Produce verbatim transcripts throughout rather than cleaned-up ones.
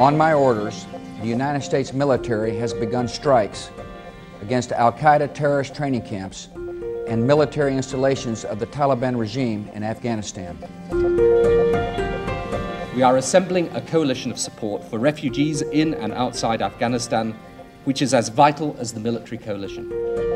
On my orders, the United States military has begun strikes against Al-Qaeda terrorist training camps and military installations of the Taliban regime in Afghanistan. We are assembling a coalition of support for refugees in and outside Afghanistan, which is as vital as the military coalition.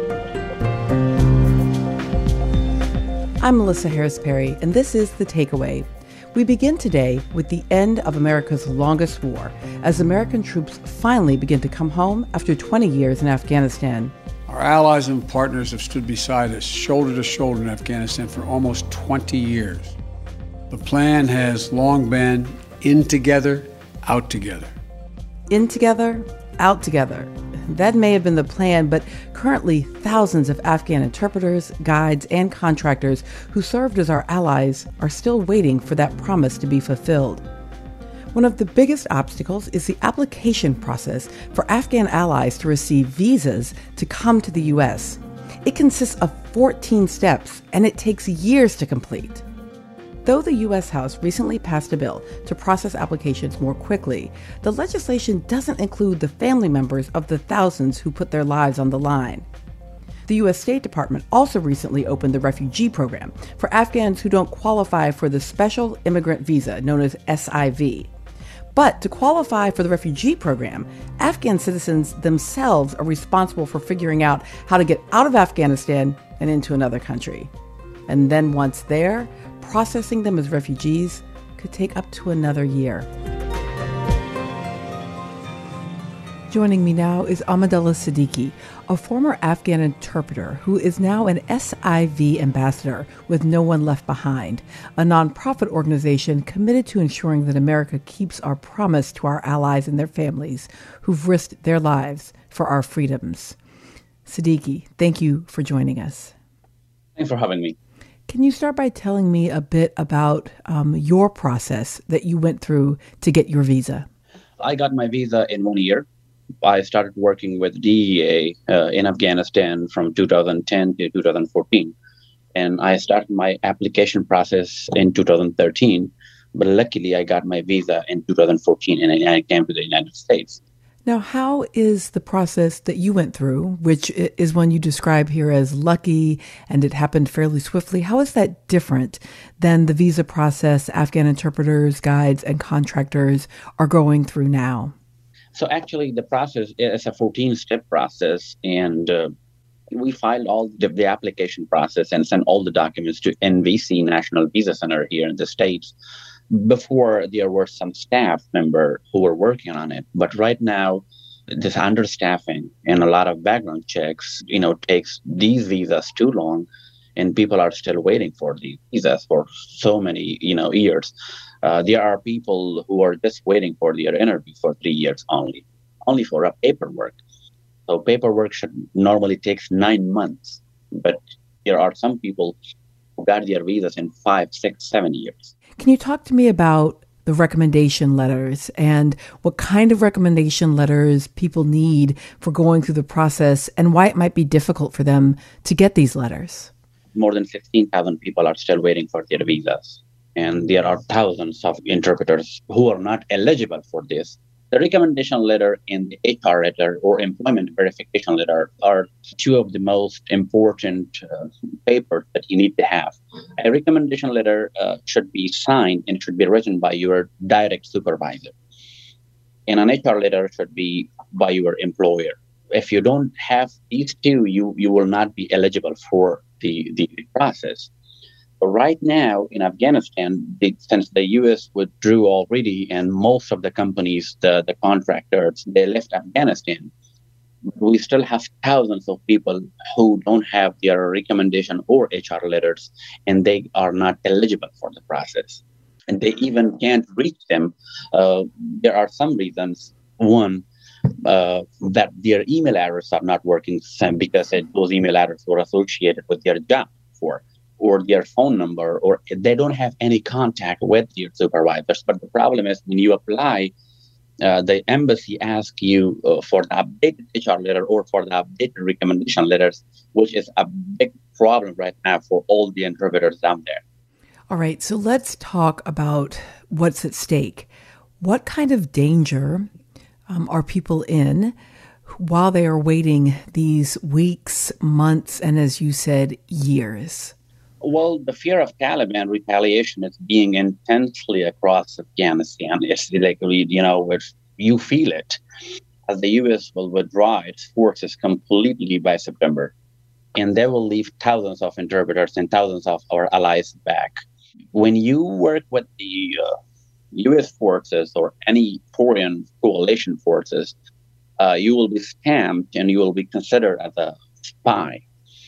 I'm Melissa Harris Perry, and this is The Takeaway. We begin today with the end of America's longest war, as American troops finally begin to come home after twenty years in Afghanistan. Our allies and partners have stood beside us, shoulder to shoulder in Afghanistan for almost twenty years. The plan has long been in together, out together. In together, out together. That may have been the plan, but currently thousands of Afghan interpreters, guides, and contractors who served as our allies are still waiting for that promise to be fulfilled. One of the biggest obstacles is the application process for Afghan allies to receive visas to come to the U S. It consists of fourteen steps, and it takes years to complete. Though the U S House recently passed a bill to process applications more quickly, the legislation doesn't include the family members of the thousands who put their lives on the line. The U S State Department also recently opened the refugee program for Afghans who don't qualify for the Special Immigrant Visa, known as S I V. But to qualify for the refugee program, Afghan citizens themselves are responsible for figuring out how to get out of Afghanistan and into another country. And then once there, processing them as refugees could take up to another year. Joining me now is Ahmadullah Siddiqui, a former Afghan interpreter who is now an S I V ambassador with No One Left Behind, a nonprofit organization committed to ensuring that America keeps our promise to our allies and their families who've risked their lives for our freedoms. Siddiqui, thank you for joining us. Thanks for having me. Can you start by telling me a bit about um, your process that you went through to get your visa? I got my visa in one year. I started working with D E A uh, in Afghanistan from two thousand ten to two thousand fourteen. And I started my application process in two thousand thirteen. But luckily, I got my visa in two thousand fourteen and I came to the United States. Now, how is the process that you went through, which is one you describe here as lucky and it happened fairly swiftly, how is that different than the visa process Afghan interpreters, guides, and contractors are going through now? So actually, the process is a fourteen-step process, and uh, we filed all the, the application process and sent all the documents to N V C, National Visa Center here in the States. Before, there were some staff members who were working on it. But right now, this understaffing and a lot of background checks, you know, takes these visas too long, and people are still waiting for these visas for so many, you know, years. Uh, there are people who are just waiting for their interview for three years only, only for a paperwork. So paperwork should normally takes nine months, but there are some people who got their visas in five, six, seven years. Can you talk to me about the recommendation letters and what kind of recommendation letters people need for going through the process and why it might be difficult for them to get these letters? More than fifteen thousand people are still waiting for their visas. And there are thousands of interpreters who are not eligible for this. The recommendation letter and the H R letter or employment verification letter are two of the most important uh, papers that you need to have. A recommendation letter uh, should be signed and should be written by your direct supervisor. And an H R letter should be by your employer. If you don't have these two, you, you will not be eligible for the, the process. But right now in Afghanistan, the, since the U S withdrew already and most of the companies, the, the contractors, they left Afghanistan, we still have thousands of people who don't have their recommendation or H R letters, and they are not eligible for the process. And they even can't reach them. Uh, there are some reasons. One, uh, that their email addresses are not working because it, those email addresses were associated with their job before, or their phone number, or they don't have any contact with their supervisors. But the problem is when you apply, uh, the embassy asks you uh, for the updated H R letter or for the updated recommendation letters, which is a big problem right now for all the interpreters down there. All right, so let's talk about what's at stake. What kind of danger um, are people in while they are waiting these weeks, months, and as you said, years? Well, the fear of Taliban retaliation is being intensely across Afghanistan. It's like, you know, it's, you feel it as the U S will withdraw its forces completely by September. And they will leave thousands of interpreters and thousands of our allies back. When you work with the uh, U S forces or any foreign coalition forces, uh, you will be stamped and you will be considered as a spy.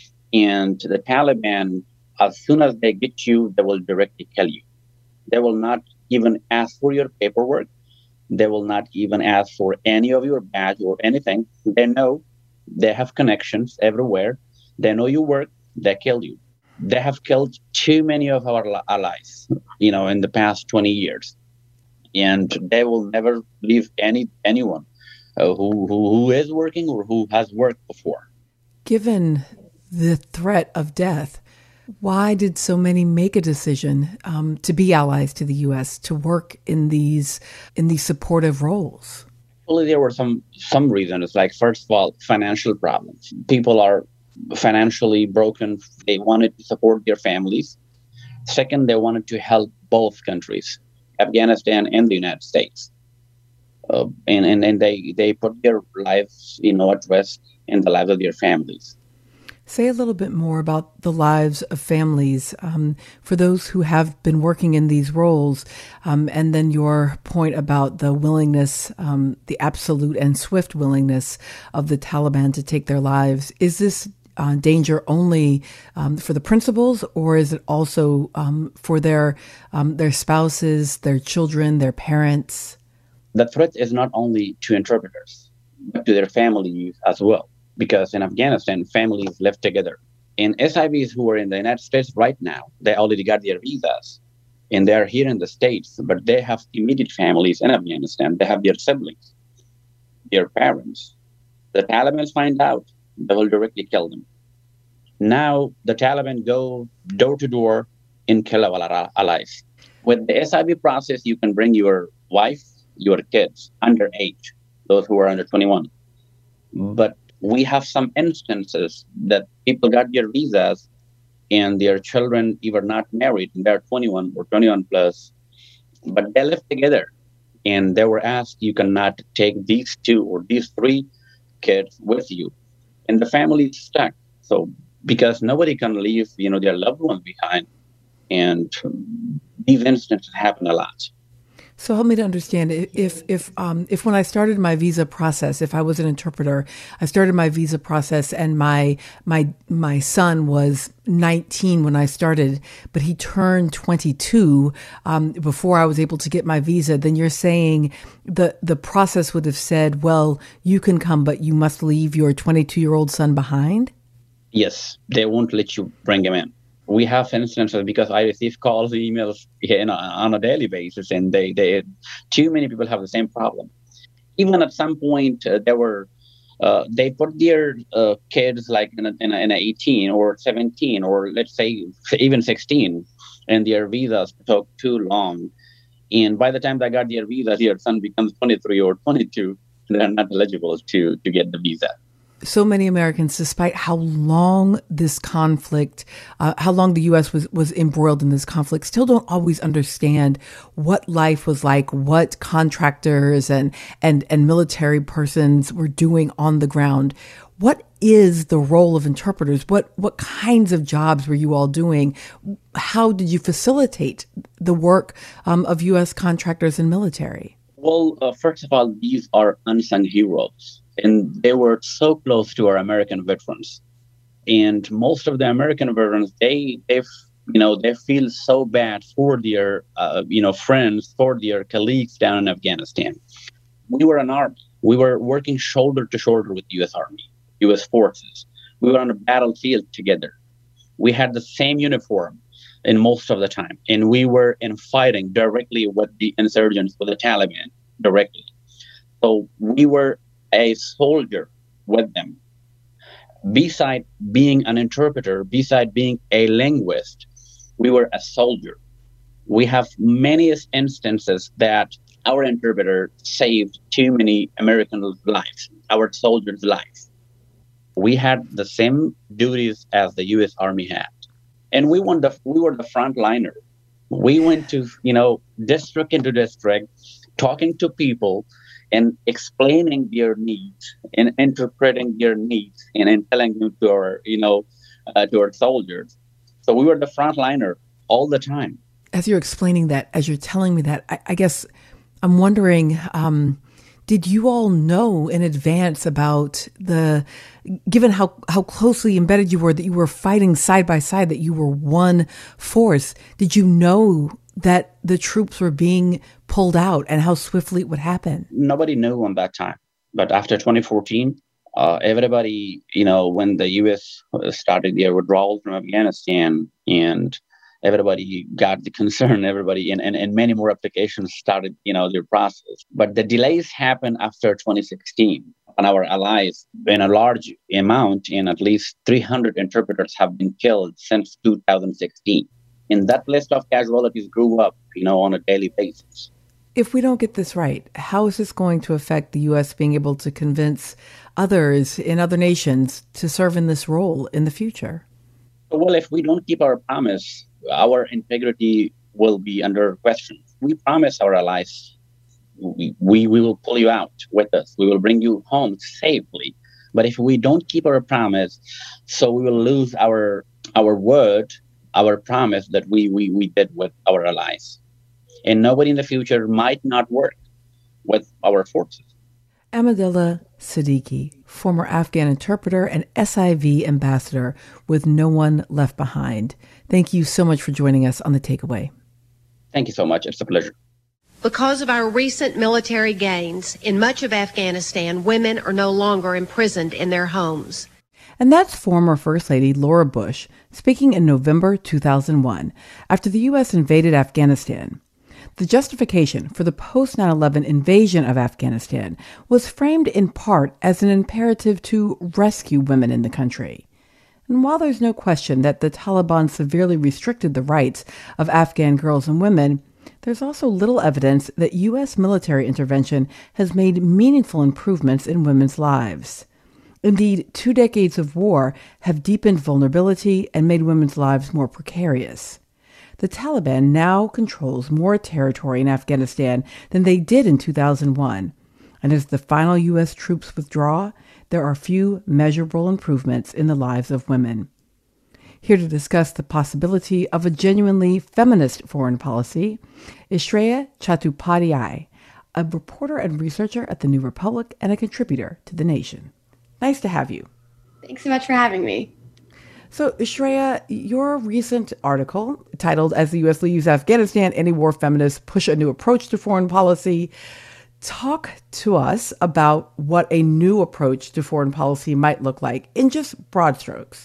And the Taliban, as soon as they get you, they will directly kill you. They will not even ask for your paperwork. They will not even ask for any of your badge or anything. They know they have connections everywhere. They know you work. They kill you. They have killed too many of our allies, you know, in the past twenty years. And they will never leave any anyone uh, who, who who is working or who has worked before. Given the threat of death, why did so many make a decision um, to be allies to the U S, to work in these in these supportive roles? Well, there were some some reasons. Like, first of all, financial problems. People are financially broken. They wanted to support their families. Second, they wanted to help both countries, Afghanistan and the United States. Uh, and, and, and they, they put their lives, you know, at risk and the lives of their families. Say a little bit more about the lives of families um, for those who have been working in these roles, um, and then your point about the willingness, um, the absolute and swift willingness of the Taliban to take their lives. Is this uh, danger only um, for the principals, or is it also um, for their um, their spouses, their children, their parents? The threat is not only to interpreters, but to their families as well. Because in Afghanistan, families live together. And S I Vs who are in the United States right now, they already got their visas. And they're here in the States, but they have immediate families in Afghanistan. They have their siblings, their parents. The Taliban find out, they will directly kill them. Now, the Taliban go door to door and kill our allies. With the S I V process, you can bring your wife, your kids, underage, those who are under twenty-one. But we have some instances that people got their visas and their children either not married, they're twenty-one or twenty-one plus, but they live together. And they were asked, you cannot take these two or these three kids with you. And the family is stuck. So because nobody can leave, you know, their loved ones behind. And these instances happen a lot. So help me to understand, if if um, if when I started my visa process, if I was an interpreter, I started my visa process and my my my son was nineteen when I started, but he turned twenty-two um, before I was able to get my visa, then you're saying the the process would have said, well, you can come, but you must leave your twenty-two-year-old son behind? Yes, they won't let you bring him in. We have instances because I receive calls, emails you know, on a daily basis, and they, they too many people have the same problem. Even at some point, uh, there were uh, they put their uh, kids like in a, in, a, in a eighteen or seventeen or let's say even sixteen, and their visas took too long. And by the time they got their visa, their son becomes twenty-three or twenty-two. They're not eligible to to get the visa. So many Americans, despite how long this conflict, uh, how long the U S was, was embroiled in this conflict, still don't always understand what life was like, what contractors and, and, and military persons were doing on the ground. What is the role of interpreters? What, what kinds of jobs were you all doing? How did you facilitate the work um, of U S contractors and military? Well, uh, first of all, these are unsung heroes. And they were so close to our American veterans. And most of the American veterans, they, they you know, they feel so bad for their, uh, you know, friends, for their colleagues down in Afghanistan. We were an army. We were working shoulder to shoulder with the U S Army, U S forces. We were on a battlefield together. We had the same uniform in most of the time. And we were in fighting directly with the insurgents, with the Taliban, directly. So we were a soldier with them. Beside being an interpreter, beside being a linguist, we were a soldier. We have many instances that our interpreter saved too many American lives, our soldiers' lives. We had the same duties as the U S Army had. And we were the, we were the frontliner. We went to, you know, district into district, talking to people and explaining their needs and interpreting their needs and, and telling them to our, you know, uh, to our soldiers. So we were the frontliner all the time. As you're explaining that, as you're telling me that, I, I guess I'm wondering, um, did you all know in advance about the, given how, how closely embedded you were, that you were fighting side by side, that you were one force, did you know that the troops were being pulled out and how swiftly it would happen? Nobody knew on that time. But after twenty fourteen, uh, everybody, you know, when the U S started their withdrawal from Afghanistan, and everybody got the concern, everybody, and, and, and many more applications started, you know, their process. But the delays happened after twenty sixteen. And our allies, in a large amount, and at least three hundred interpreters have been killed since two thousand sixteen. And that list of casualties grew up, you know, on a daily basis. If we don't get this right, how is this going to affect the U S being able to convince others in other nations to serve in this role in the future? Well, if we don't keep our promise, our integrity will be under question. We promise our allies, we, we, we will pull you out with us. We will bring you home safely. But if we don't keep our promise, so we will lose our our word, our promise that we, we, we did with our allies. And nobody in the future might not work with our forces. Ahmadillah Siddiqui, former Afghan interpreter and S I V ambassador with No One Left Behind. Thank you so much for joining us on The Takeaway. Thank you so much. It's a pleasure. Because of our recent military gains in much of Afghanistan, women are no longer imprisoned in their homes. And that's former First Lady Laura Bush speaking in November two thousand one after the U S invaded Afghanistan. The justification for the post nine eleven invasion of Afghanistan was framed in part as an imperative to rescue women in the country. And while there's no question that the Taliban severely restricted the rights of Afghan girls and women, there's also little evidence that U S military intervention has made meaningful improvements in women's lives. Indeed, two decades of war have deepened vulnerability and made women's lives more precarious. The Taliban now controls more territory in Afghanistan than they did in two thousand one. And as the final U S troops withdraw, there are few measurable improvements in the lives of women. Here to discuss the possibility of a genuinely feminist foreign policy is Shreya Chattopadhyay, a reporter and researcher at The New Republic and a contributor to The Nation. Nice to have you. Thanks so much for having me. So, Shreya, your recent article titled "As the U S Leaves Afghanistan, Anti-War Feminists Push a New Approach to Foreign Policy," talk to us about what a new approach to foreign policy might look like in just broad strokes.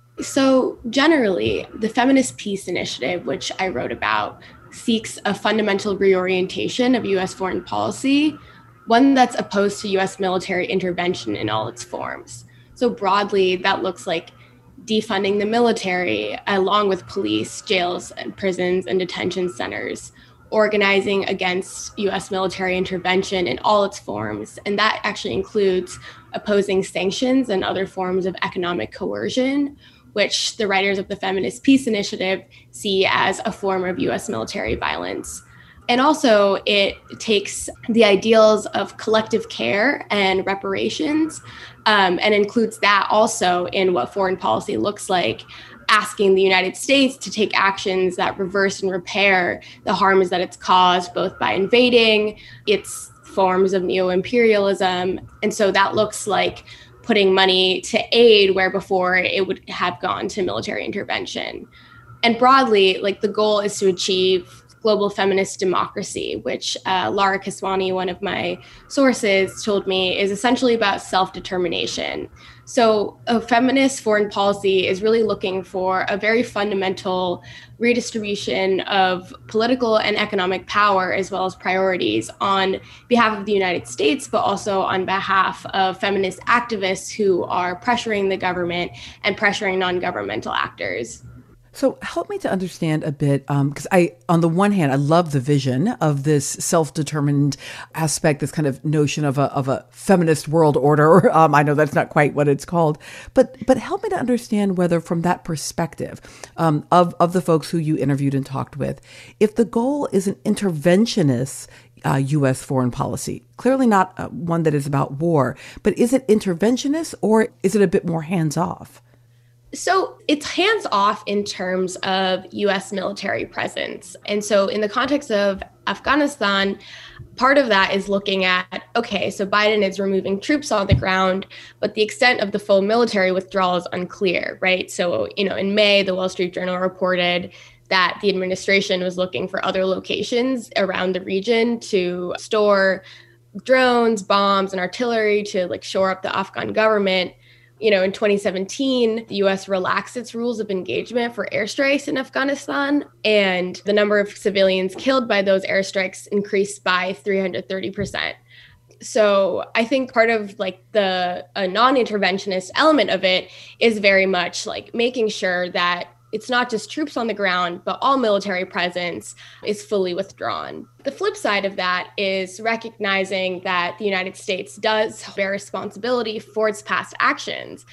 So, generally, the Feminist Peace Initiative, which I wrote about, seeks a fundamental reorientation of U S foreign policy, one that's opposed to U S military intervention in all its forms. So broadly, that looks like defunding the military, along with police, jails, and prisons and detention centers, organizing against U S military intervention in all its forms. And that actually includes opposing sanctions and other forms of economic coercion, which the writers of the Feminist Peace Initiative see as a form of U S military violence. And also, it takes the ideals of collective care and reparations um, and includes that also in what foreign policy looks like, asking the United States to take actions that reverse and repair the harms that it's caused, both by invading, its forms of neo-imperialism. And so that looks like putting money to aid where before it would have gone to military intervention. And broadly, like the goal is to achieve global feminist democracy, which uh, Lara Kiswani, one of my sources, told me is essentially about self-determination. So a feminist foreign policy is really looking for a very fundamental redistribution of political and economic power, as well as priorities on behalf of the United States, but also on behalf of feminist activists who are pressuring the government and pressuring non-governmental actors. So help me to understand a bit, because um, I, on the one hand, I love the vision of this self-determined aspect, this kind of notion of a of a feminist world order. Um, I know that's not quite what it's called, but but help me to understand whether, from that perspective, um, of of the folks who you interviewed and talked with, if the goal is an interventionist Uh, U S foreign policy, clearly not uh, one that is about war, but is it interventionist or is it a bit more hands-off? So it's hands-off in terms of U S military presence. And so in the context of Afghanistan, part of that is looking at, okay, so Biden is removing troops on the ground, but the extent of the full military withdrawal is unclear, right? So, you know, in May, the Wall Street Journal reported that the administration was looking for other locations around the region to store drones, bombs, and artillery to like shore up the Afghan government. You know, in twenty seventeen, the U S relaxed its rules of engagement for airstrikes in Afghanistan, and the number of civilians killed by those airstrikes increased by three hundred thirty percent. So I think part of like the a non-interventionist element of it is very much like making sure that it's not just troops on the ground, but all military presence is fully withdrawn. The flip side of that is recognizing that the United States does bear responsibility for its past actions.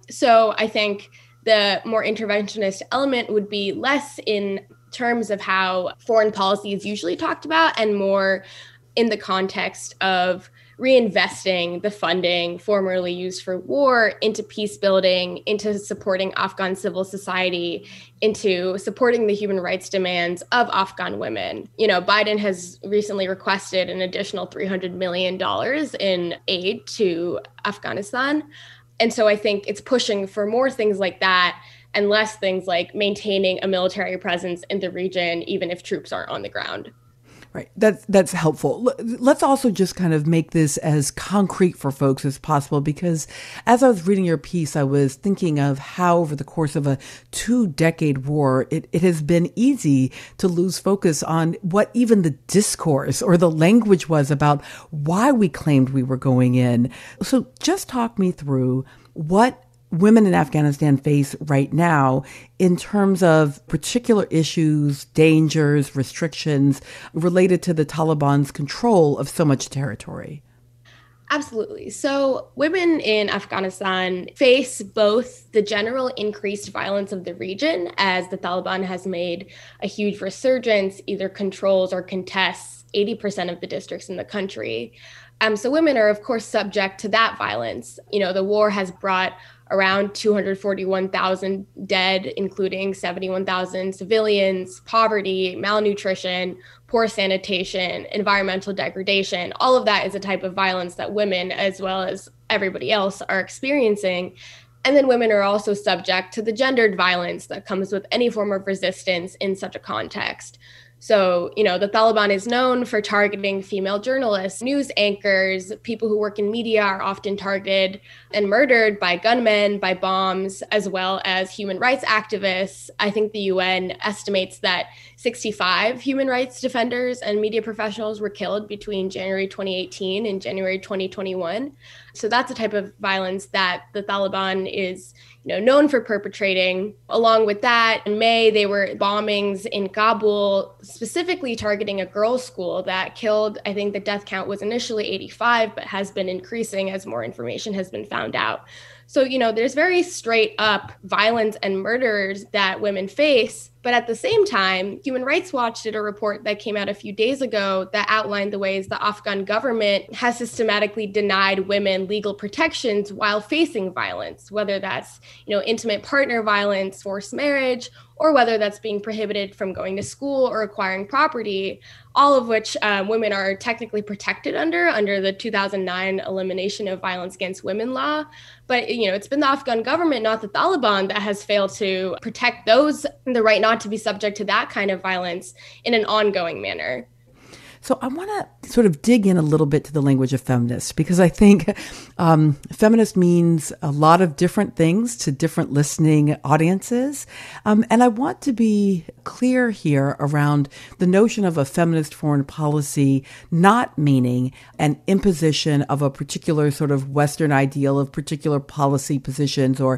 So I think the more interventionist element would be less in terms of how foreign policy is usually talked about and more in the context of reinvesting the funding formerly used for war into peace building, into supporting Afghan civil society, into supporting the human rights demands of Afghan women. You know, Biden has recently requested an additional three hundred million dollars in aid to Afghanistan. And so I think it's pushing for more things like that and less things like maintaining a military presence in the region, even if troops aren't on the ground. Right. That's, that's helpful. Let's also just kind of make this as concrete for folks as possible, because as I was reading your piece, I was thinking of how over the course of a two decade war, it, it has been easy to lose focus on what even the discourse or the language was about why we claimed we were going in. So just talk me through what women in Afghanistan face right now in terms of particular issues, dangers, restrictions related to the Taliban's control of so much territory. Absolutely. So women in Afghanistan face both the general increased violence of the region, as the Taliban has made a huge resurgence, either controls or contests eighty percent of the districts in the country. Um, so women are, of course, subject to that violence. You know, the war has brought around two hundred forty-one thousand dead, including seventy-one thousand civilians, poverty, malnutrition, poor sanitation, environmental degradation. All of that is a type of violence that women, as well as everybody else, are experiencing. And then women are also subject to the gendered violence that comes with any form of resistance in such a context. So, you know, the Taliban is known for targeting female journalists, news anchors, people who work in media are often targeted and murdered by gunmen, by bombs, as well as human rights activists. I think the U N estimates that sixty-five human rights defenders and media professionals were killed between January twenty eighteen and January twenty twenty-one. So that's a type of violence that the Taliban is, you know, known for perpetrating. Along with that, in May, there were bombings in Kabul, specifically targeting a girls' school that killed, I think the death count was initially eighty-five, but has been increasing as more information has been found out. So, you know, there's very straight up violence and murders that women face. But at the same time, Human Rights Watch did a report that came out a few days ago that outlined the ways the Afghan government has systematically denied women legal protections while facing violence, whether that's, you know, intimate partner violence, forced marriage, or whether that's being prohibited from going to school or acquiring property, all of which um, women are technically protected under, under the two thousand nine Elimination of Violence Against Women law. But, you know, it's been the Afghan government, not the Taliban, that has failed to protect those, the right not to be subject to that kind of violence in an ongoing manner. So I want to sort of dig in a little bit to the language of feminist, because I think um, feminist means a lot of different things to different listening audiences. Um, and I want to be clear here around the notion of a feminist foreign policy not meaning an imposition of a particular sort of Western ideal of particular policy positions or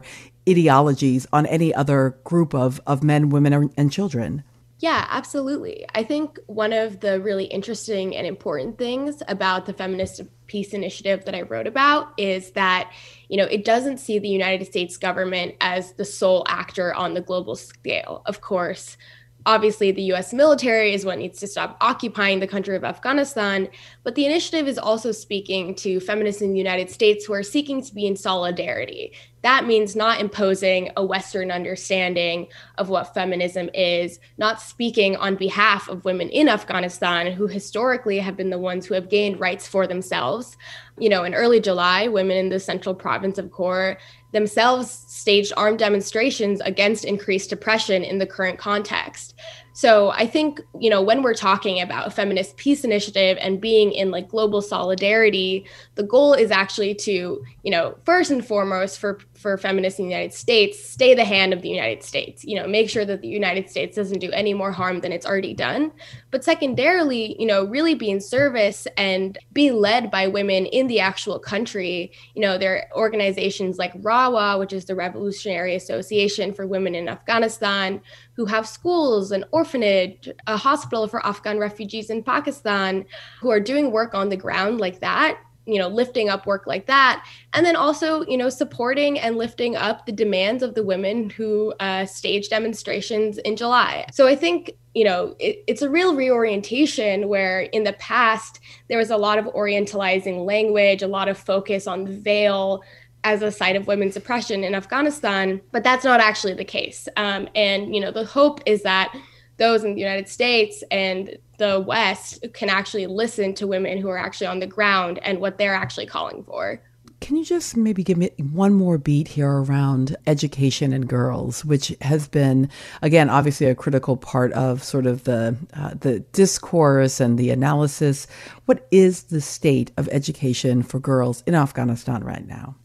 ideologies on any other group of, of men, women, and children. Yeah, absolutely. I think one of the really interesting and important things about the Feminist Peace Initiative that I wrote about is that, you know, it doesn't see the United States government as the sole actor on the global scale. Of course, obviously, the U S military is what needs to stop occupying the country of Afghanistan, but the initiative is also speaking to feminists in the United States who are seeking to be in solidarity. That means not imposing a Western understanding of what feminism is, not speaking on behalf of women in Afghanistan who historically have been the ones who have gained rights for themselves. You know, in early July, women in the central province of Kor themselves staged armed demonstrations against increased oppression in the current context. So I think, you know, when we're talking about a feminist peace initiative and being in like global solidarity, the goal is actually to, you know, first and foremost for, for feminists in the United States, stay the hand of the United States, you know, make sure that the United States doesn't do any more harm than it's already done. But secondarily, you know, really be in service and be led by women in the actual country. You know, there are organizations like RAWA, which is the Revolutionary Association for Women in Afghanistan, who have schools, an orphanage, a hospital for Afghan refugees in Pakistan, who are doing work on the ground like that, you know, lifting up work like that. And then also, you know, supporting and lifting up the demands of the women who uh, staged demonstrations in July. So I think, you know, it, it's a real reorientation where in the past, there was a lot of orientalizing language, a lot of focus on the veil as a site of women's oppression in Afghanistan, but that's not actually the case. Um, and, you know, the hope is that those in the United States and the West can actually listen to women who are actually on the ground and what they're actually calling for. Can you just maybe give me one more beat here around education and girls, which has been, again, obviously a critical part of sort of the uh, the discourse and the analysis. What is the state of education for girls in Afghanistan right now?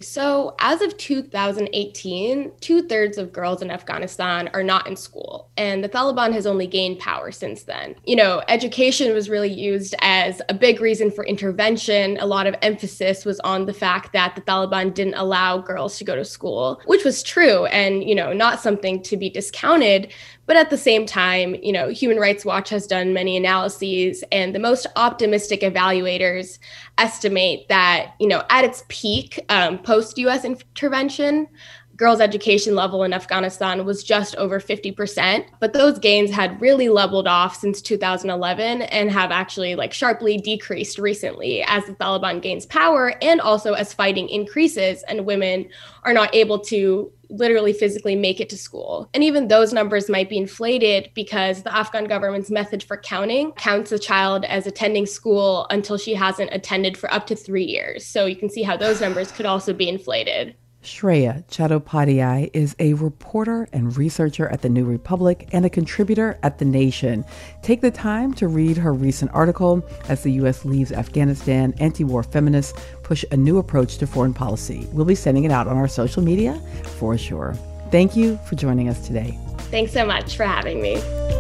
So as of two thousand eighteen, two-thirds of girls in Afghanistan are not in school, and the Taliban has only gained power since then. You know, education was really used as a big reason for intervention. A lot of emphasis was on the fact that the Taliban didn't allow girls to go to school, which was true and, you know, not something to be discounted. But at the same time, you know, Human Rights Watch has done many analyses, and the most optimistic evaluators estimate that, you know, at its peak, um, post-U S intervention, girls' education level in Afghanistan was just over fifty percent. But those gains had really leveled off since two thousand eleven and have actually like sharply decreased recently as the Taliban gains power and also as fighting increases and women are not able to literally physically make it to school. And even those numbers might be inflated because the Afghan government's method for counting counts a child as attending school until she hasn't attended for up to three years. So you can see how those numbers could also be inflated. Shreya Chattopadhyay is a reporter and researcher at The New Republic and a contributor at The Nation. Take the time to read her recent article, As the U S Leaves Afghanistan, Anti-War Feminists Push a New Approach to Foreign Policy. We'll be sending it out on our social media for sure. Thank you for joining us today. Thanks so much for having me.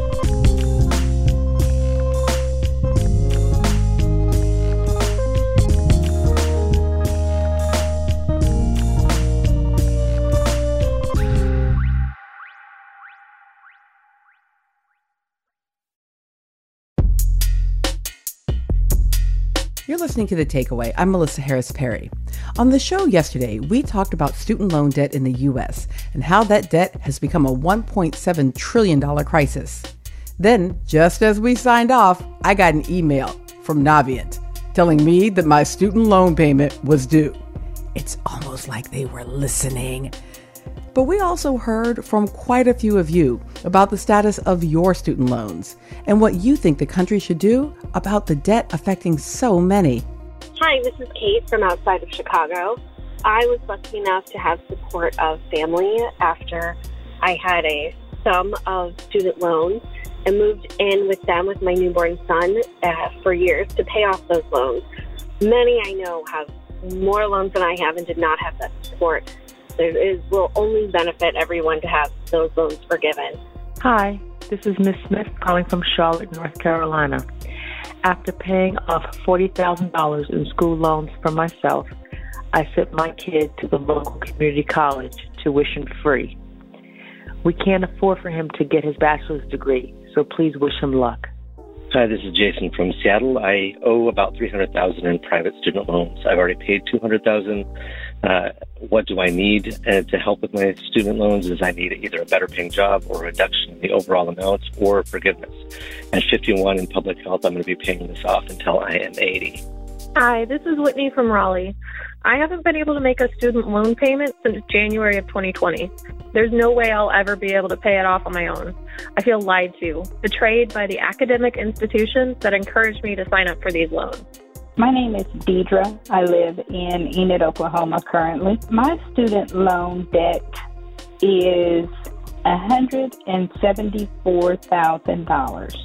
You're listening to The Takeaway. I'm Melissa Harris Perry. On the show yesterday, we talked about student loan debt in the U S and how that debt has become a one point seven trillion dollars crisis. Then, just as we signed off, I got an email from Navient telling me that my student loan payment was due. It's almost like they were listening. But we also heard from quite a few of you about the status of your student loans and what you think the country should do about the debt affecting so many. Hi, this is Kate from outside of Chicago. I was lucky enough to have support of family after I had a sum of student loans and moved in with them with my newborn son uh, for years to pay off those loans. Many I know have more loans than I have and did not have that support. There is will only benefit everyone to have those loans forgiven. Hi, this is Miss Smith calling from Charlotte, North Carolina. After paying off forty thousand dollars in school loans for myself, I sent my kid to the local community college, tuition free. We can't afford for him to get his bachelor's degree, so please wish him luck. Hi, this is Jason from Seattle. I owe about three hundred thousand dollars in private student loans. I've already paid two hundred thousand dollars. Uh, what do I need uh, to help with my student loans is I need either a better paying job or a reduction in the overall amounts or forgiveness. At fifty-one in public health, I'm going to be paying this off until I am eighty. Hi, this is Whitney from Raleigh. I haven't been able to make a student loan payment since January of twenty twenty. There's no way I'll ever be able to pay it off on my own. I feel lied to, betrayed by the academic institutions that encouraged me to sign up for these loans. My name is Deidre. I live in Enid, Oklahoma currently. My student loan debt is one hundred seventy-four thousand dollars.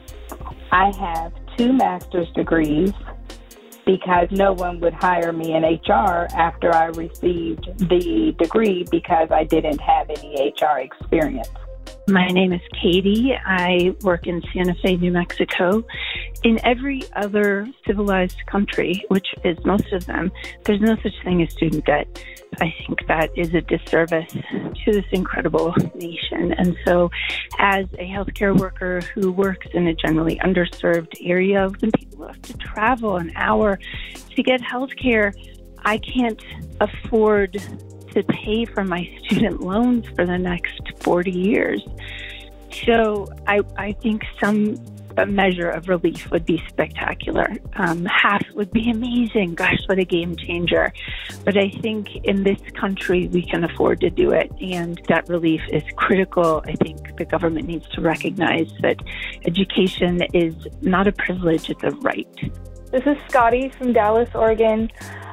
I have two master's degrees because no one would hire me in H R after I received the degree because I didn't have any H R experience. My name is Katie. I work in Santa Fe, New Mexico. In every other civilized country, which is most of them, there's no such thing as student debt. I think that is a disservice to this incredible nation. And so as a healthcare worker who works in a generally underserved area, when people have to travel an hour to get healthcare, I can't afford to pay for my student loans for the next forty years. So I, I think some a measure of relief would be spectacular. Um, half would be amazing. Gosh, what a game changer. But I think in this country, we can afford to do it. And that relief is critical. I think the government needs to recognize that education is not a privilege, it's a right. This is Scotty from Dallas, Oregon.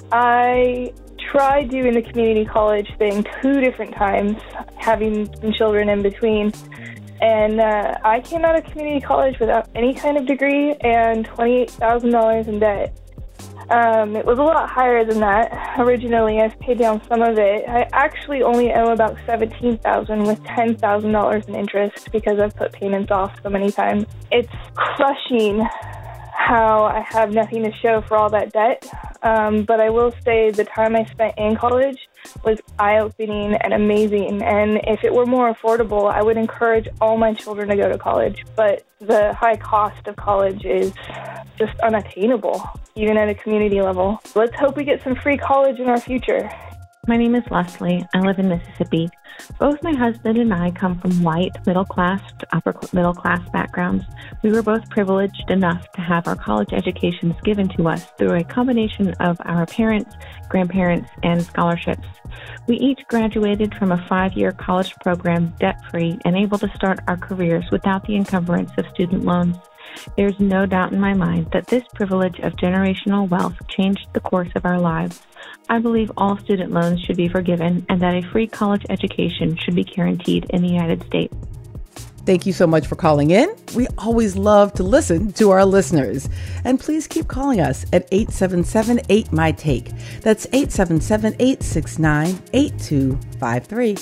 I tried doing the community college thing two different times, having some children in between. And uh, I came out of community college without any kind of degree and twenty-eight thousand dollars in debt. Um, it was a lot higher than that. Originally, I've paid down some of it. I actually only owe about seventeen thousand dollars with ten thousand dollars in interest because I've put payments off so many times. It's crushing how I have nothing to show for all that debt. Um, but I will say the time I spent in college was eye-opening and amazing. And if it were more affordable, I would encourage all my children to go to college. But the high cost of college is just unattainable, even at a community level. Let's hope we get some free college in our future. My name is Leslie. I live in Mississippi. Both my husband and I come from white, middle-class to upper-middle-class backgrounds. We were both privileged enough to have our college educations given to us through a combination of our parents, grandparents, and scholarships. We each graduated from a five-year college program debt-free and able to start our careers without the encumbrance of student loans. There's no doubt in my mind that this privilege of generational wealth changed the course of our lives. I believe all student loans should be forgiven and that a free college education should be guaranteed in the United States. Thank you so much for calling in. We always love to listen to our listeners. And please keep calling us at eight seven seven, eight, M Y, T A K E. That's eight seven seven, eight six nine, eight two five three.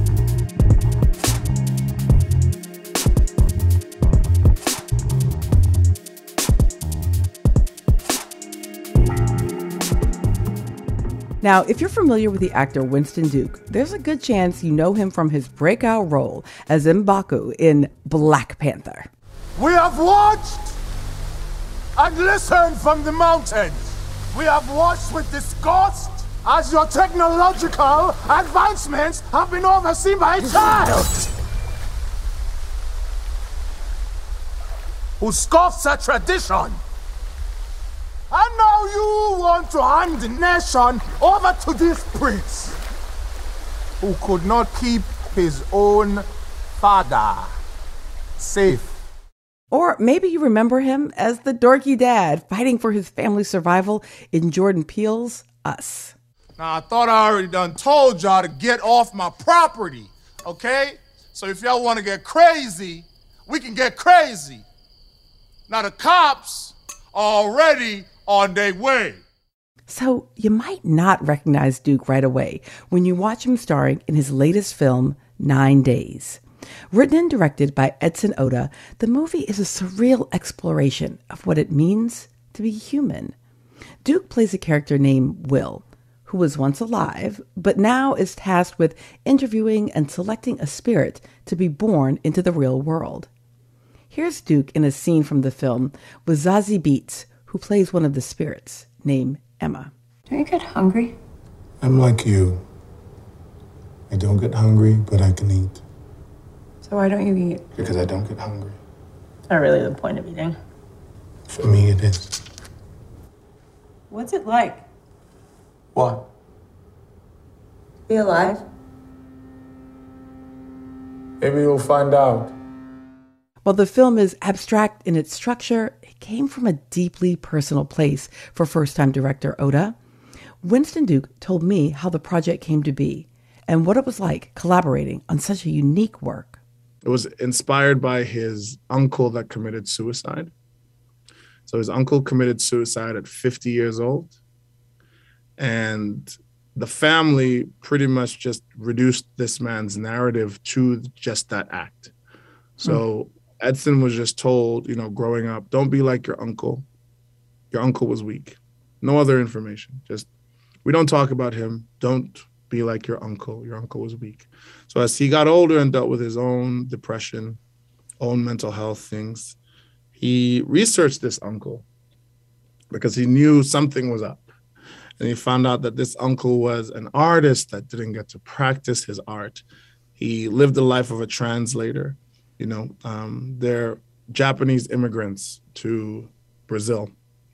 Now, if you're familiar with the actor Winston Duke, there's a good chance you know him from his breakout role as M'Baku in Black Panther. We have watched and listened from the mountains. We have watched with disgust as your technological advancements have been overseen by a child who scoffs at tradition. And now you want to hand the nation over to this prince who could not keep his own father safe. Or maybe you remember him as the dorky dad fighting for his family's survival in Jordan Peele's Us. Now, I thought I already done told y'all to get off my property, okay? So if y'all want to get crazy, we can get crazy. Now, the cops are already on their way. So you might not recognize Duke right away when you watch him starring in his latest film, Nine Days. Written and directed by Edson Oda, the movie is a surreal exploration of what it means to be human. Duke plays a character named Will, who was once alive, but now is tasked with interviewing and selecting a spirit to be born into the real world. Here's Duke in a scene from the film with Zazie Beetz, who plays one of the spirits, named Emma. Don't you get hungry? I'm like you. I don't get hungry, but I can eat. So why don't you eat? Because I don't get hungry. It's not really the point of eating. For me, it is. What's it like? What? Be alive? Maybe you'll find out. While the film is abstract in its structure, it came from a deeply personal place for first-time director Oda. Winston Duke told me how the project came to be and what it was like collaborating on such a unique work. It was inspired by his uncle that committed suicide. So his uncle committed suicide at fifty years old. And the family pretty much just reduced this man's narrative to just that act. So mm. Edson was just told, you know, growing up, don't be like your uncle. Your uncle was weak. No other information. Just, we don't talk about him. Don't be like your uncle. Your uncle was weak. So as he got older and dealt with his own depression, own mental health things, he researched this uncle because he knew something was up. And he found out that this uncle was an artist that didn't get to practice his art. He lived the life of a translator. You know, um, they're Japanese immigrants to Brazil.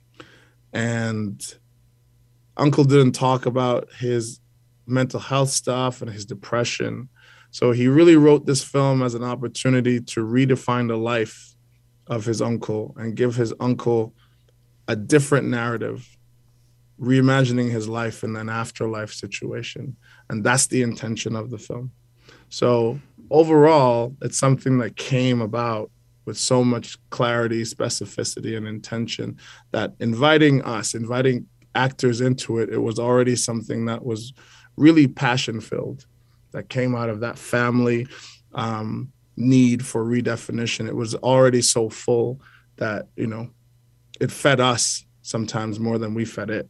And uncle didn't talk about his mental health stuff and his depression. So he really wrote this film as an opportunity to redefine the life of his uncle and give his uncle a different narrative, reimagining his life in an afterlife situation. And that's the intention of the film. So overall, it's something that came about with so much clarity, specificity, and intention that inviting us, inviting actors into it, it was already something that was really passion-filled, that came out of that family um, need for redefinition. It was already so full that, you know, it fed us sometimes more than we fed it.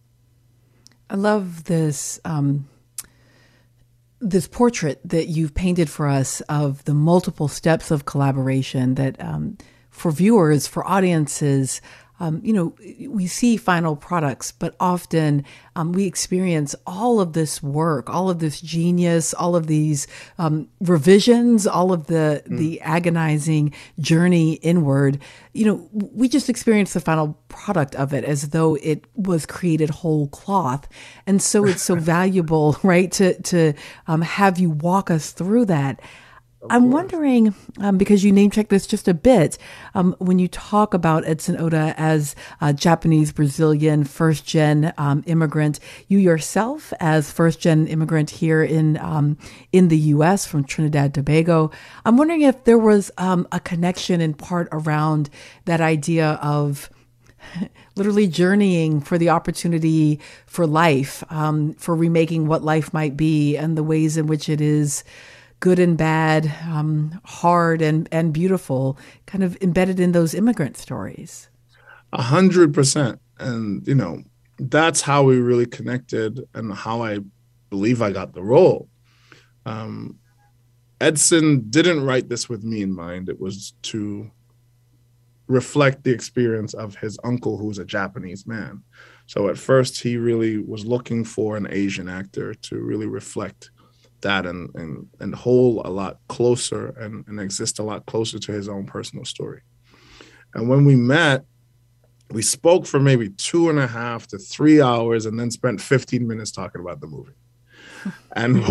I love this um, this portrait that you've painted for us of the multiple steps of collaboration that um, for viewers, for audiences, Um, you know, we see final products, but often um, we experience all of this work, all of this genius, all of these um, revisions, all of the mm. the agonizing journey inward. You know, we just experience the final product of it as though it was created whole cloth, and so it's so valuable, right? To to um, have you walk us through that. I'm wondering, um, because you name-checked this just a bit, um, when you talk about Edson Oda as a Japanese-Brazilian first-gen um, immigrant, you yourself as first-gen immigrant here in um, in the U S from Trinidad and Tobago, I'm wondering if there was um, a connection in part around that idea of literally journeying for the opportunity for life, um, for remaking what life might be and the ways in which it is good and bad, um, hard and, and beautiful, kind of embedded in those immigrant stories. A hundred percent. And, you know, that's how we really connected and how I believe I got the role. Um, Edson didn't write this with me in mind. It was to reflect the experience of his uncle, who's a Japanese man. So at first he really was looking for an Asian actor to really reflect that and and and hold a lot closer and, and exist a lot closer to his own personal story. And when we met, we spoke for maybe two and a half to three hours and then spent fifteen minutes talking about the movie. And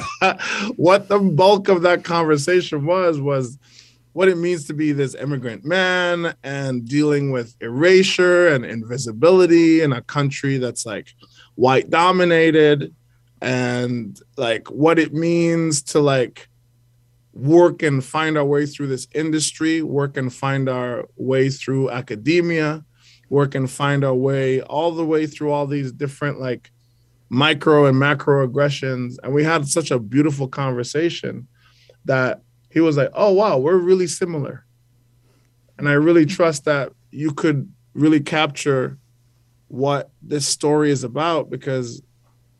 what the bulk of that conversation was, was what it means to be this immigrant man and dealing with erasure and invisibility in a country that's like white dominated, and like what it means to like work and find our way through this industry, work and find our way through academia, work and find our way all the way through all these different like micro and macro aggressions. And we had such a beautiful conversation that he was like, oh, wow, we're really similar. And I really trust that you could really capture what this story is about, because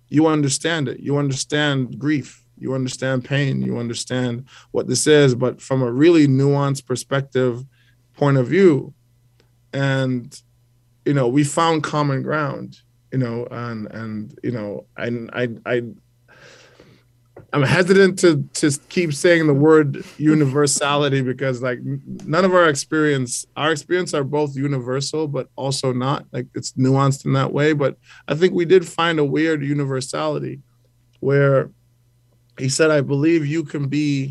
you understand it. You understand grief. You understand pain. You understand what this is, but from a really nuanced perspective, point of view. And, you know, we found common ground, you know, and, and, you know, I, I, I, I'm hesitant to to keep saying the word universality because like none of our experience, our experience are both universal, but also not. Like it's nuanced in that way. But I think we did find a weird universality where he said, I believe you can be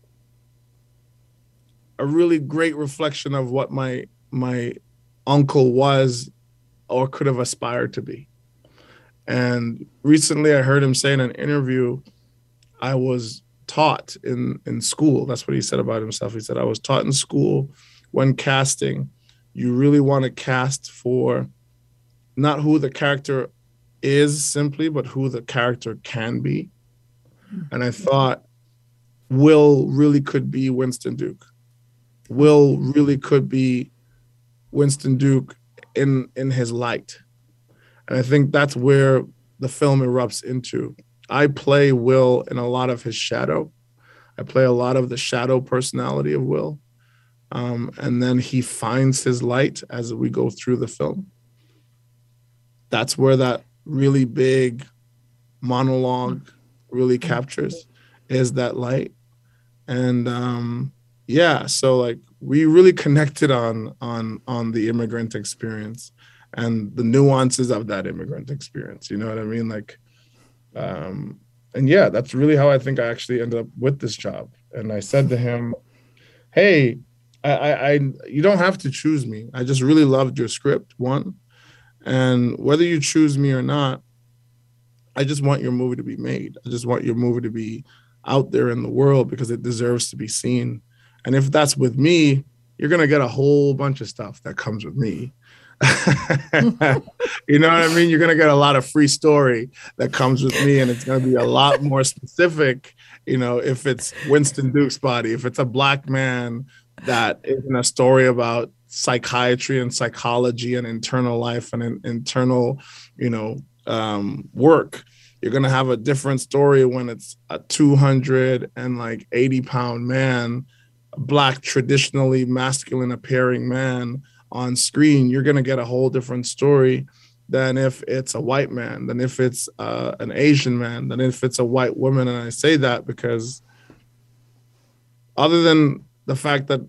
a really great reflection of what my my uncle was or could have aspired to be. And recently I heard him say in an interview, I was taught in, in school, that's what he said about himself. He said, I was taught in school when casting, you really want to cast for not who the character is simply, but who the character can be. And I thought Will really could be Winston Duke. Will really could be Winston Duke in, in his light. And I think that's where the film erupts into. I play Will in a lot of his shadow. I play a lot of the shadow personality of Will. Um, and then he finds his light as we go through the film. That's where that really big monologue really captures, is that light. And um, yeah, so like we really connected on, on, on the immigrant experience and the nuances of that immigrant experience. You know what I mean? Like, Um, and yeah, that's really how I think I actually ended up with this job. And I said to him, hey, I, I, I, you don't have to choose me. I just really loved your script, one. And whether you choose me or not, I just want your movie to be made. I just want your movie to be out there in the world because it deserves to be seen. And if that's with me, you're going to get a whole bunch of stuff that comes with me. You know what I mean? You're going to get a lot of free story that comes with me, and it's going to be a lot more specific, you know, if it's Winston Duke's body, if it's a Black man that is in a story about psychiatry and psychology and internal life and in, internal, you know, um, work. You're going to have a different story when it's a two hundred and like eighty pound man, a Black, traditionally masculine appearing man on screen. You're going to get a whole different story than if it's a white man, than if it's uh, an Asian man, than if it's a white woman. And I say that because other than the fact that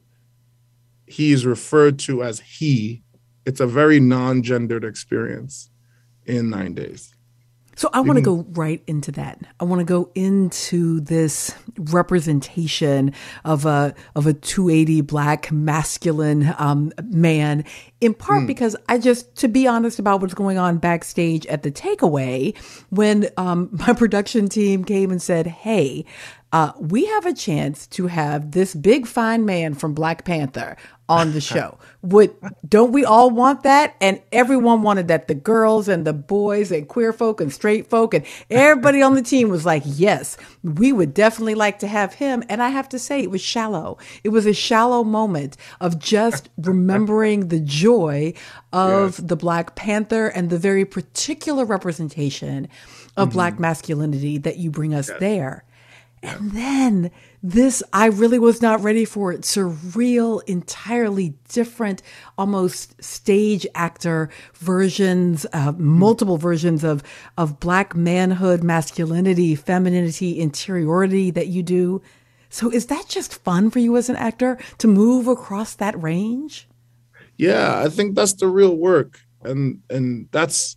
he is referred to as he, it's a very non-gendered experience in Nine Days. So I want to go right into that. I want to go into this representation of a of a two eighty Black masculine um, man, in part mm. because I just, to be honest about what's going on backstage at the takeaway, when um, my production team came and said, hey, uh, we have a chance to have this big fine man from Black Panther on the show. Would, don't we all want that? And everyone wanted that. The girls and the boys and queer folk and straight folk and everybody on the team was like, yes, we would definitely like to have him. And I have to say, it was shallow. It was a shallow moment of just remembering the joy of yes. the Black Panther and the very particular representation of mm-hmm. Black masculinity that you bring us yes. there. And then this, I really was not ready for it. Surreal, entirely different, almost stage actor versions, uh, multiple versions of, of Black manhood, masculinity, femininity, interiority that you do. So is that just fun for you as an actor to move across that range? Yeah, I think that's the real work. And, and that's,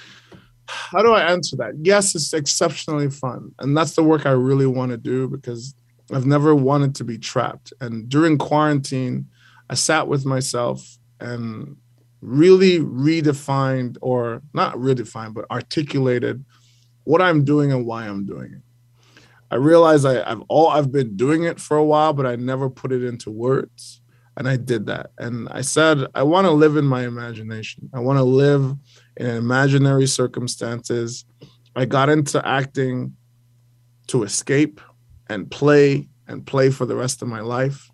how do I answer that? Yes, it's exceptionally fun. And that's the work I really want to do because I've never wanted to be trapped. And during quarantine, I sat with myself and really redefined, or not redefined, but articulated what I'm doing and why I'm doing it. I realized I, I've all I've been doing it for a while, but I never put it into words. And I did that. And I said, I want to live in my imagination. I want to live in imaginary circumstances. I got into acting to escape and play and play for the rest of my life.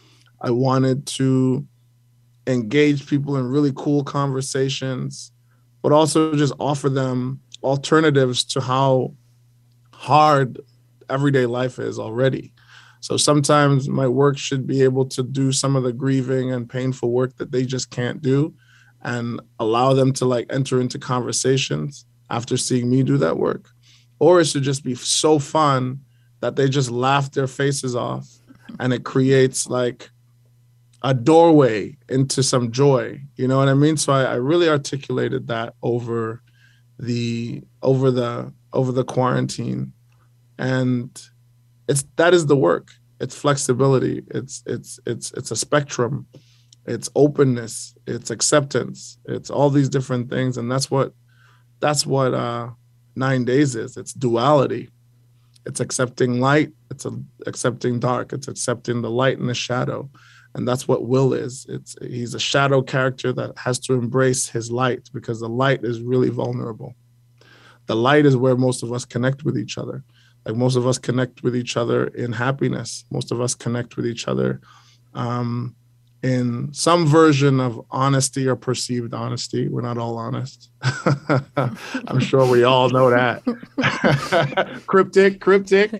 I wanted to engage people in really cool conversations, but also just offer them alternatives to how hard everyday life is already. So sometimes my work should be able to do some of the grieving and painful work that they just can't do, and allow them to like enter into conversations after seeing me do that work. Or it should just be so fun that they just laugh their faces off, and it creates like a doorway into some joy. You know what I mean? So I, I really articulated that over the over the over the quarantine. And it's that is the work. It's flexibility. It's it's it's it's a spectrum. It's openness. It's acceptance. It's all these different things, and that's what that's what uh, nine days is. It's duality. It's accepting light. It's a, accepting dark. It's accepting the light and the shadow, and that's what Will is. It's he's a shadow character that has to embrace his light, because the light is really vulnerable. The light is where most of us connect with each other. Like most of us connect with each other in happiness. Most of us connect with each other um, in some version of honesty or perceived honesty. We're not all honest. I'm sure we all know that. cryptic, cryptic.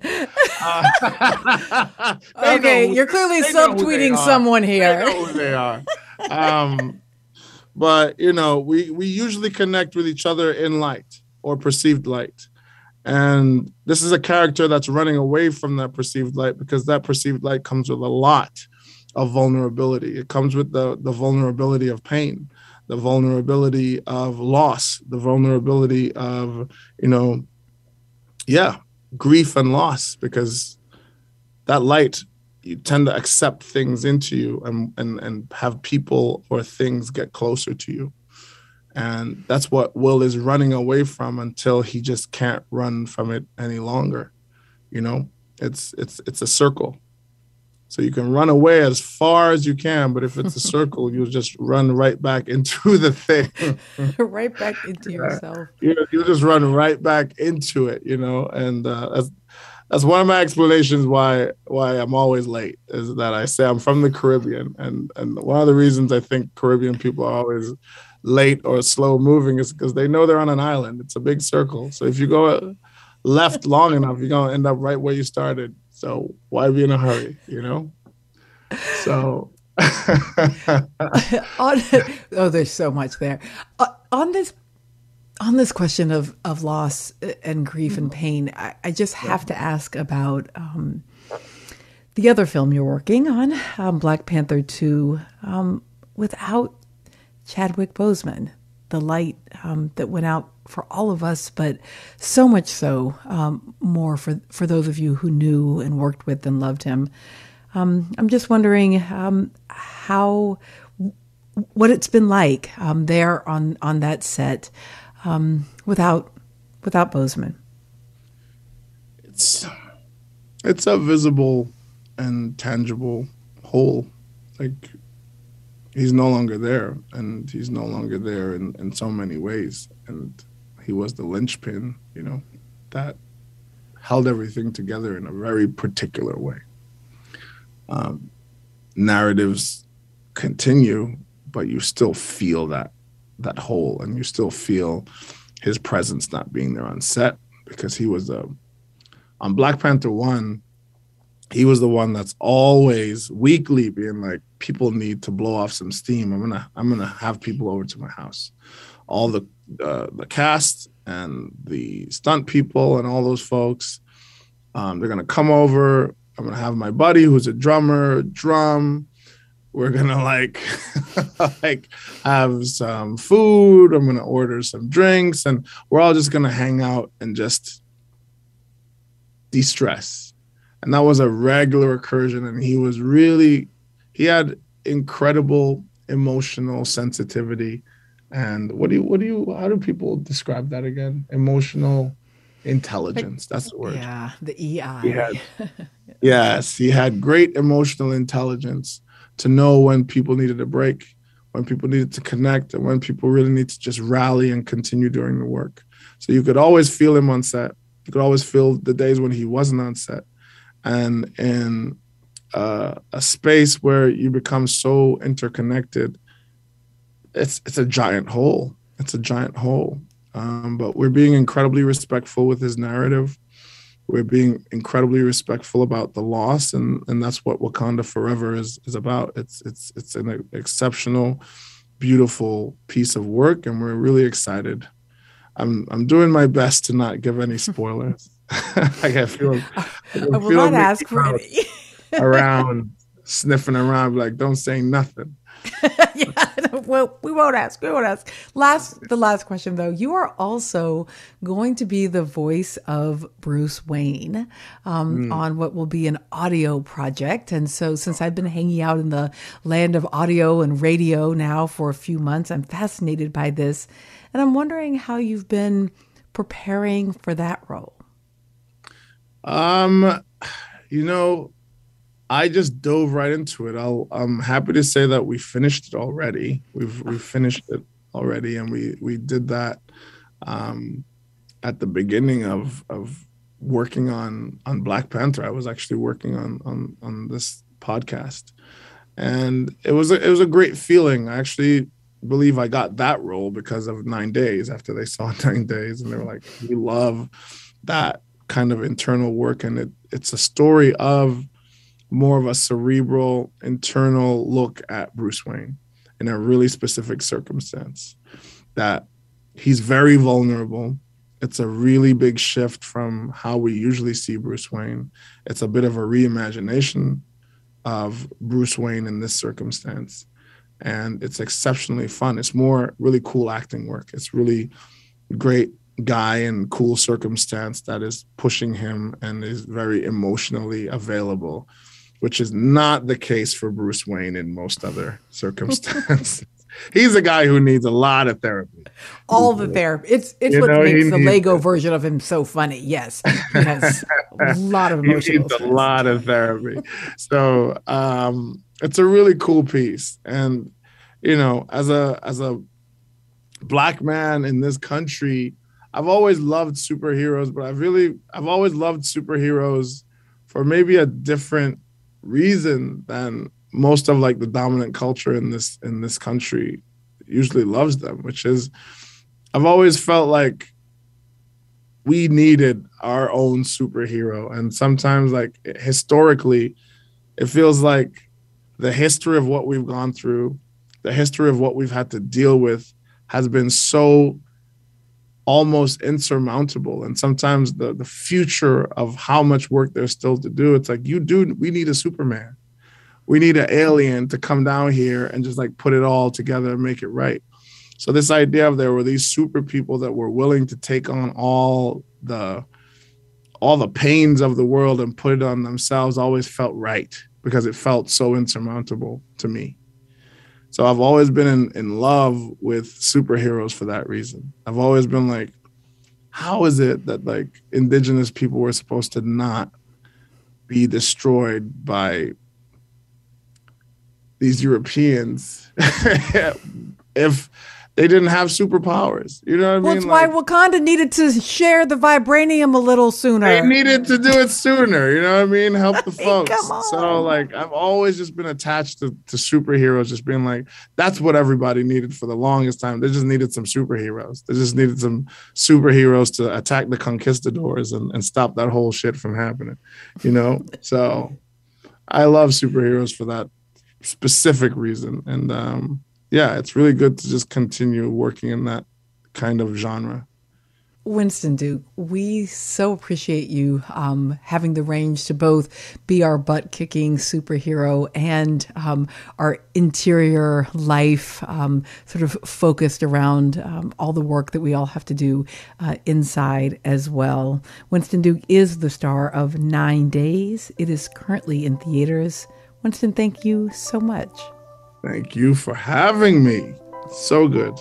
Uh, okay, know, you're clearly subtweeting someone here. They know who they are. Um, but, you know, we, we usually connect with each other in light or perceived light. And this is a character that's running away from that perceived light, because that perceived light comes with a lot of vulnerability. It comes with the, the vulnerability of pain, the vulnerability of loss, the vulnerability of, you know, yeah, grief and loss, because that light, you tend to accept things into you and, and, and have people or things get closer to you. And that's what Will is running away from until he just can't run from it any longer. You know, it's it's it's a circle. So you can run away as far as you can, but if it's a circle, you'll just run right back into the thing. Right back into yourself. You you'll just run right back into it, you know, and uh, that's that's one of my explanations why why I'm always late, is that I say I'm from the Caribbean, and and one of the reasons I think Caribbean people are always late or slow moving is because they know they're on an island. It's a big circle. So if you go left long enough, you're going to end up right where you started. So why be in a hurry, you know? So. on, oh, there's so much there. Uh, on this on this question of, of loss and grief and pain, I, I just have to ask about um, the other film you're working on, um, Black Panther two, um, without Chadwick Boseman, the light um, that went out for all of us, but so much so um, more for, for those of you who knew and worked with and loved him. Um, I'm just wondering um, how, what it's been like um, there on, on that set um, without without Boseman. It's it's a visible and tangible whole, like. He's no longer there, and he's no longer there in, in so many ways. And he was the linchpin, you know, that held everything together in a very particular way. Um, narratives continue, but you still feel that that hole, and you still feel his presence not being there on set, because he was a, on Black Panther one, he was the one that's always weekly being like, people need to blow off some steam. I'm gonna I'm gonna have people over to my house. All the uh, the cast and the stunt people and all those folks, um, they're gonna come over. I'm gonna have my buddy who's a drummer, drum. We're gonna like like have some food. I'm gonna order some drinks, and we're all just gonna hang out and just de-stress. And that was a regular recursion, and he was really, he had incredible emotional sensitivity. And what do you, what do you, how do people describe that again? Emotional intelligence. That's the word. Yeah, the E I. He had, yes, he had great emotional intelligence to know when people needed a break, when people needed to connect, and when people really need to just rally and continue doing the work. So you could always feel him on set. You could always feel the days when he wasn't on set. And in uh, a space where you become so interconnected, it's it's a giant hole. It's a giant hole. Um, but we're being incredibly respectful with his narrative. We're being incredibly respectful about the loss, and, and that's what Wakanda Forever is is about. It's it's it's an exceptional, beautiful piece of work, and we're really excited. I'm I'm doing my best to not give any spoilers. Like I feel, I will not ask for any. Around sniffing around, like don't say nothing. Yeah, well, we won't ask. We won't ask. Last, the last question though. You are also going to be the voice of Bruce Wayne um, mm. on what will be an audio project. And so, since I've been hanging out in the land of audio and radio now for a few months, I'm fascinated by this, and I'm wondering how you've been preparing for that role. Um, you know. I just dove right into it. I'll, I'm happy to say that we finished it already. We've we finished it already, and we we did that um, at the beginning of of working on on Black Panther. I was actually working on on on this podcast, and it was a, it was a great feeling. I actually believe I got that role because of Nine Days. After they saw Nine Days, and they were like, "We love that kind of internal work," and it it's a story of more of a cerebral, internal look at Bruce Wayne in a really specific circumstance, that he's very vulnerable. It's a really big shift from how we usually see Bruce Wayne. It's a bit of a reimagination of Bruce Wayne in this circumstance. And it's exceptionally fun. It's more really cool acting work. It's really great guy in cool circumstance that is pushing him and is very emotionally available, which is not the case for Bruce Wayne in most other circumstances. He's a guy who needs a lot of therapy. All the therapy. It's it's you what know, makes the Lego it. version of him so funny. Yes, he has a lot of emotional. He needs stress. a lot of therapy. So um, it's a really cool piece. And you know, as a as a Black man in this country, I've always loved superheroes, but I've really I've always loved superheroes for maybe a different reason than most of like the dominant culture in this in this country usually loves them, which is I've always felt like we needed our own superhero. And sometimes like historically, it feels like the history of what we've gone through, the history of what we've had to deal with has been so almost insurmountable. And sometimes the, the future of how much work there's still to do, it's like, you do, we need a Superman. We need an alien to come down here and just like put it all together and make it right. So this idea of there were these super people that were willing to take on all the, all the pains of the world and put it on themselves always felt right because it felt so insurmountable to me. So I've always been in, in love with superheroes for that reason. I've always been like, how is it that like indigenous people were supposed to not be destroyed by these Europeans if they didn't have superpowers? You know what well, I mean? Well, it's like, why Wakanda needed to share the vibranium a little sooner. They needed to do it sooner. You know what I mean? Help the folks. Come on. So like, I've always just been attached to, to superheroes, just being like, that's what everybody needed for the longest time. They just needed some superheroes. They just needed some superheroes to attack the conquistadors and, and stop that whole shit from happening, you know? So I love superheroes for that specific reason. And um, yeah, it's really good to just continue working in that kind of genre. Winston Duke, we so appreciate you um, having the range to both be our butt-kicking superhero and um, our interior life um, sort of focused around um, all the work that we all have to do uh, inside as well. Winston Duke is the star of Nine Days. It is currently in theaters. Winston, thank you so much. Thank you for having me. So good.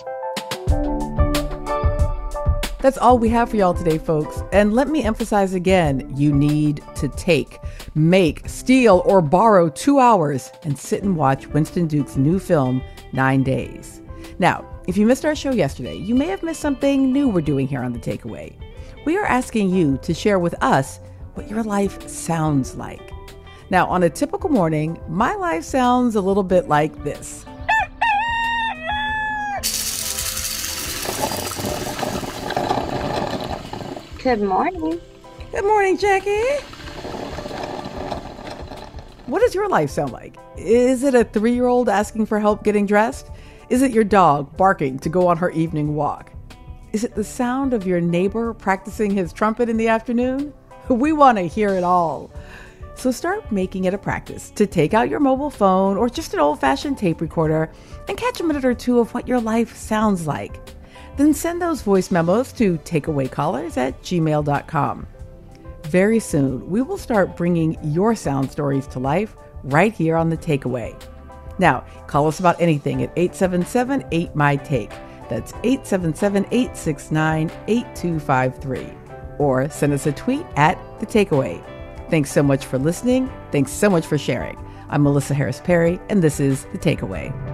That's all we have for y'all today, folks. And let me emphasize again, you need to take, make, steal, or borrow two hours and sit and watch Winston Duke's new film, Nine Days. Now, if you missed our show yesterday, you may have missed something new we're doing here on The Takeaway. We are asking you to share with us what your life sounds like. Now, on a typical morning, my life sounds a little bit like this. Good morning. Good morning, Jackie. What does your life sound like? Is it a three-year-old asking for help getting dressed? Is it your dog barking to go on her evening walk? Is it the sound of your neighbor practicing his trumpet in the afternoon? We want to hear it all. So start making it a practice to take out your mobile phone or just an old-fashioned tape recorder and catch a minute or two of what your life sounds like. Then send those voice memos to takeawaycallers at gmail dot com. Very soon, we will start bringing your sound stories to life right here on The Takeaway. Now, call us about anything at eight seven seven, eight, M Y, TAKE. That's eight seven seven, eight six nine, eight two five three. Or send us a tweet at The Takeaway. Thanks so much for listening. Thanks so much for sharing. I'm Melissa Harris Perry, and this is The Takeaway.